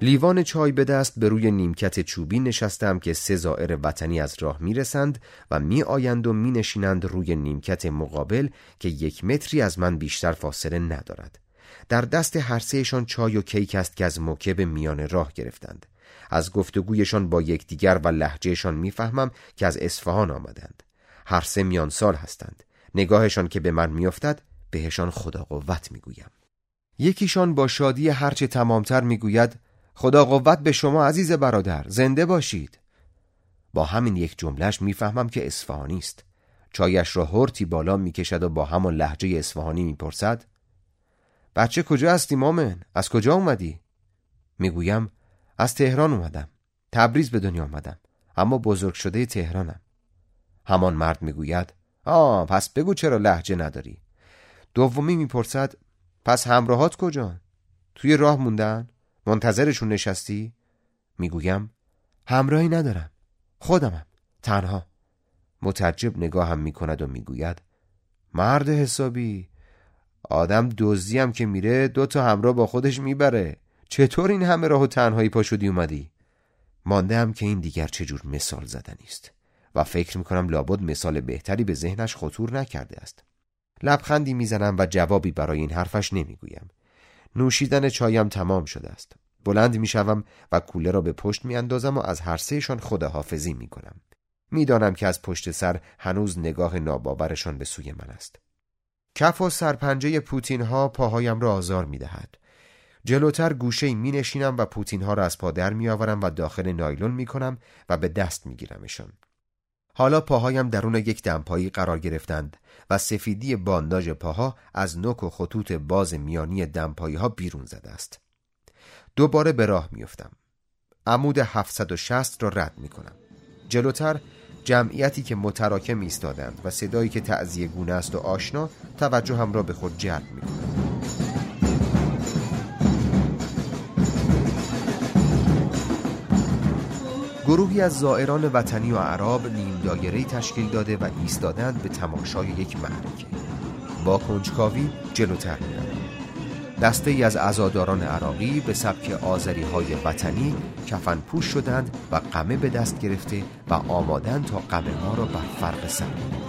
لیوان چای به دست به روی نیمکت چوبی نشستم که 3 زائر وطنی از راه می رسند و می آیند و می نشینند روی نیمکت مقابل که 1 متری از من بیشتر فاصله ندارد. در دست هر 3شان چای و کیک است که از موکب میان راه گرفتند. از گفتگویشان با یکدیگر و لهجهشان می فهمم که از اصفهان آمدند. هر 3 میان سال هستند. نگاهشان که به من می افتد بهشان خدا قوت می گویم. یکیشان با شادی هرچه تمامتر می گوید خدا قوت به شما عزیز برادر، زنده باشید. با همین یک جملهش میفهمم که اصفهانی است. چایش را هرتی بالا میکشد و با همان لهجه اصفهانی میپرسد بچه کجا هستی مومن؟ از کجا اومدی؟ میگویم از تهران اومدم. تبریز به دنیا آمدم، اما بزرگ شده تهرانم. همان مرد میگوید پس بگو چرا لهجه نداری؟ دومی میپرسد پس همراهات کجان؟ توی راه موندن؟ منتظرشون نشستی؟ میگویم همراهی ندارم، خودمم، تنها. متعجب نگاهم میکند و میگوید مرد حسابی، آدم دزدیم که میره 2 تا همراه با خودش میبره. چطور این همه راه و تنهایی پا شدی اومدی؟ ماندم که این دیگر چجور مثال زدنی است و فکر میکنم لابد مثال بهتری به ذهنش خطور نکرده است. لبخندی میزنم و جوابی برای این حرفش نمیگویم. نوشیدن چایم تمام شده است. بلند میشوم و کوله را به پشت میاندازم و از هر 3شان خداحافظی میکنم. میدانم که از پشت سر هنوز نگاه ناباورشان به سوی من است. کف و سرپنجه پوتین ها پاهایم را آزار میدهد. جلوتر گوشه‌ای مینشینم و پوتین ها را از پا در میآورم و داخل نایلون میکنم و به دست میگیرمشان. حالا پاهایم درون یک دمپایی قرار گرفتند و سفیدی بانداژ پاها از نوک و خطوط باز میانی دمپایی ها بیرون زده است. دوباره به راه میافتم. عمود 760 را رد میکنم. جلوتر جمعیتی که متراکم ایستادند و صدایی که تعزیه گونه است و آشنا توجهم را به خود جلب میکند. گروهی از زائران وطنی و عرب نیم دایره‌ای تشکیل داده و ایستادند به تماشای یک معرکه. با کنجکاوی جلوتر می‌روم. دسته‌ای از عزاداران عراقی به سبک آذری‌های وطنی کفن پوش شدند و قمه به دست گرفته و آمادند تا قمه ها را بر فرق سر ببرند.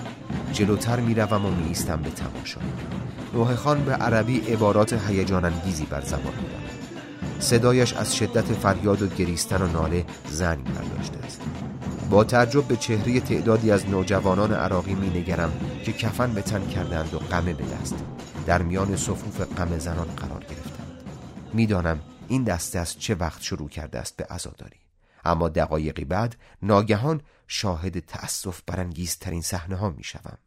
جلوتر می‌روم و می‌ایستم به تماشا. نوح خان به عربی عبارات هیجان انگیزی بر زبان می‌آورد. صدایش از شدت فریاد و گریستن و ناله زنگ برداشته است. با تعجب به چهره تعدادی از نوجوانان عراقی می‌نگرم که کفن به تن کردند و قمه به دست در میان صفوف قمه زنان قرار گرفتند. می‌دانم این دسته از چه وقت شروع کرده است به عزاداری، اما دقایقی بعد ناگهان شاهد تأسف برانگیزترین صحنه‌ها می‌شوم.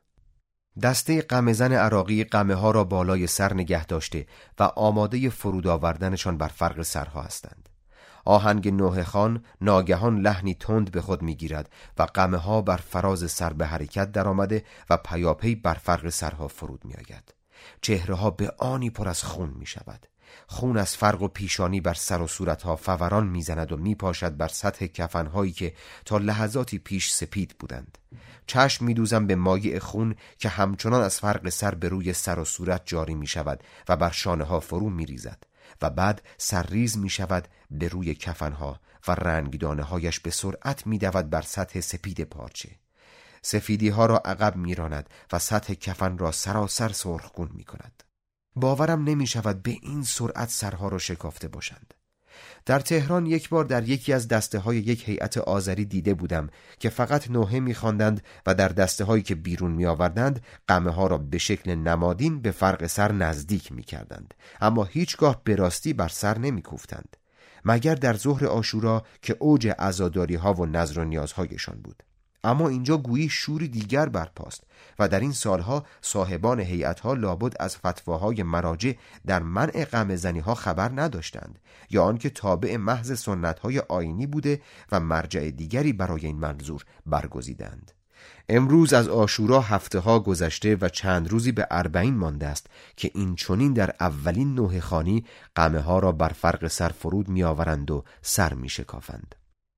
دسته قمه‌زن عراقی قمه ها را بالای سر نگه داشته و آماده فرود آوردنشان بر فرق سرها هستند. آهنگ نوح خان ناگهان لحنی تند به خود میگیرد و قمه ها بر فراز سر به حرکت در آمده و پیاپی بر فرق سرها فرود می آید. چهره ها به آنی پر از خون می شود. خون از فرق و پیشانی بر سر و صورتها فوران می زند و می پاشد بر سطح کفنهایی که تا لحظاتی پیش سپید بودند. چشم می دوزم به مایع خون که همچنان از فرق سر به روی سر و صورت جاری می شود و بر شانه ها فرو می ریزد و بعد سرریز می شود به روی کفنها و رنگدانه هایش به سرعت می دود بر سطح سپید پارچه. سفیدی ها را عقب می راند و سطح کفن را سراسر سرخگون می کند. باورم نمی شود به این سرعت سرها را شکافته باشند. در تهران یک بار در یکی از دسته های یک هیئت آذری دیده بودم که فقط نوحه می خواندند و در دسته هایی که بیرون می آوردند قمه ها را به شکل نمادین به فرق سر نزدیک می کردند، اما هیچگاه به راستی بر سر نمی کوفتند، مگر در ظهر عاشورا که اوج عزاداری ها و نذر و نیازهایشان بود. اما اینجا گویی شوری دیگر برپاست و در این سالها صاحبان هیئت‌ها لابد از فتواهای مراجع در منع قمه زنی ها خبر نداشتند یا آنکه تابع محض سنت‌های آیینی بوده و مرجع دیگری برای این منظور برگزیدند. امروز از عاشورا هفته‌ها گذشته و چند روزی به 40 مانده است که این چنین در اولین نوحه خوانی قمه ها را بر فرق سر فرود می‌آورند و سر می‌شکافند.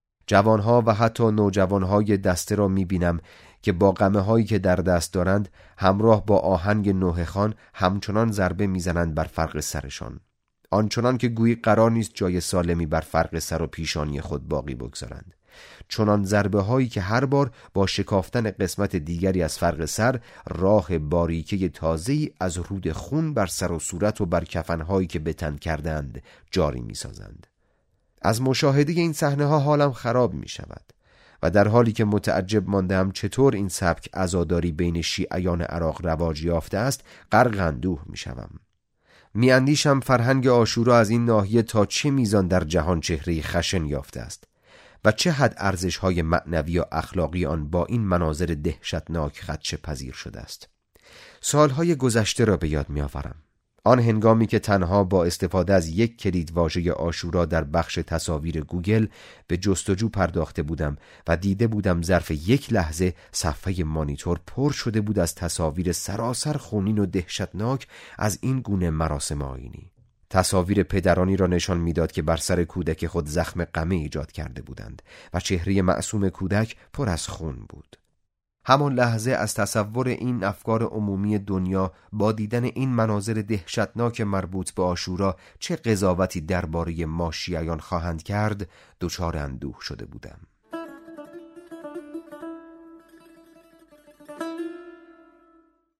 جوانها و حتی نوجوانهای دسته را می‌بینم که با قمه هایی که در دست دارند همراه با آهنگ نوحه خوان همچنان ضربه می‌زنند بر فرق سرشان. آنچنان که گویی قرار نیست جای سالمی بر فرق سر و پیشانی خود باقی بگذارند. چنان ضربه هایی که هر بار با شکافتن قسمت دیگری از فرق سر راه باریکه تازه‌ای از رود خون بر سر و صورت و بر کفنهایی که به تن کردند جاری می سازند. از مشاهده این صحنه ها حالم خراب می شود و در حالی که متعجب ماندم چطور این سبک عزاداری بین شیعیان عراق رواج یافته است غرق اندوه می شوم. می اندیشم فرهنگ عاشورا از این ناحیه تا چه میزان در جهان چهره خشن یافته است و چه حد ارزش‌های معنوی و اخلاقی آن با این مناظر دهشتناک خدشه پذیر شده است. سالهای گذشته را به یاد می‌آورم. آن هنگامی که تنها با استفاده از یک کلید واژه عاشورا در بخش تصاویر گوگل به جستجو پرداخته بودم و دیده بودم ظرف یک لحظه صفحه مانیتور پر شده بود از تصاویر سراسر خونین و دهشتناک از این گونه مراسم آیینی. تصاویر پدرانی را نشان میداد که بر سر کودک خود زخم قمه ایجاد کرده بودند و چهره معصوم کودک پر از خون بود. همان لحظه از تصور این افکار عمومی دنیا با دیدن این مناظر دهشتناک مربوط به عاشورا چه قضاوتی درباره ما شیعیان خواهند کرد دچار اندوه شده بودم.